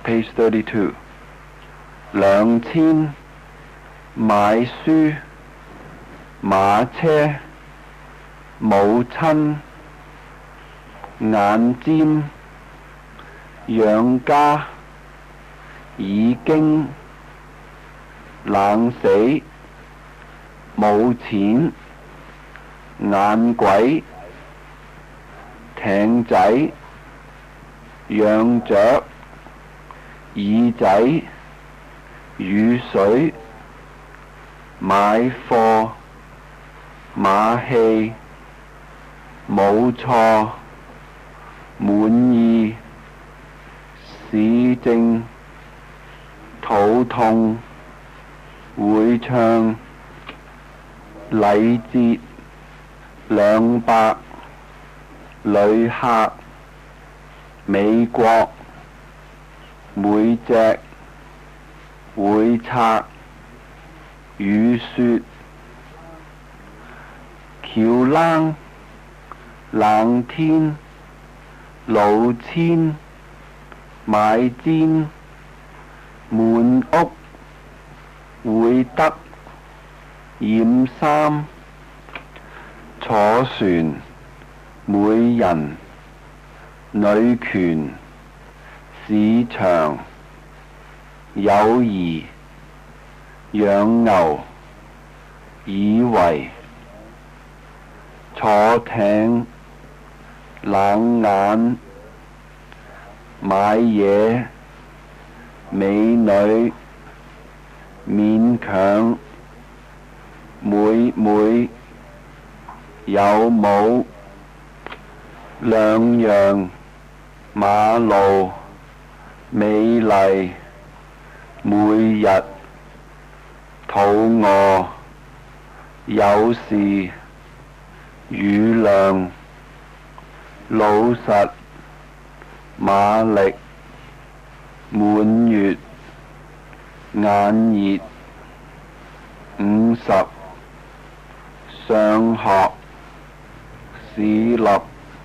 Page 32. 2000買書馬車母親眼尖養家已經冷死冇錢眼鬼艇仔養雀耳仔雨水買貨馬戲冇錯滿意市政肚痛會唱禮節200旅客美國每隻會拆雨雪橋冷冷天老千買煎滿屋會得染衫坐船每人女權市場友誼養牛以為坐艇冷眼買嘢美女勉強妹妹有冇兩樣馬路美麗每日肚餓有時雨量老實馬力滿月眼熱50上學市立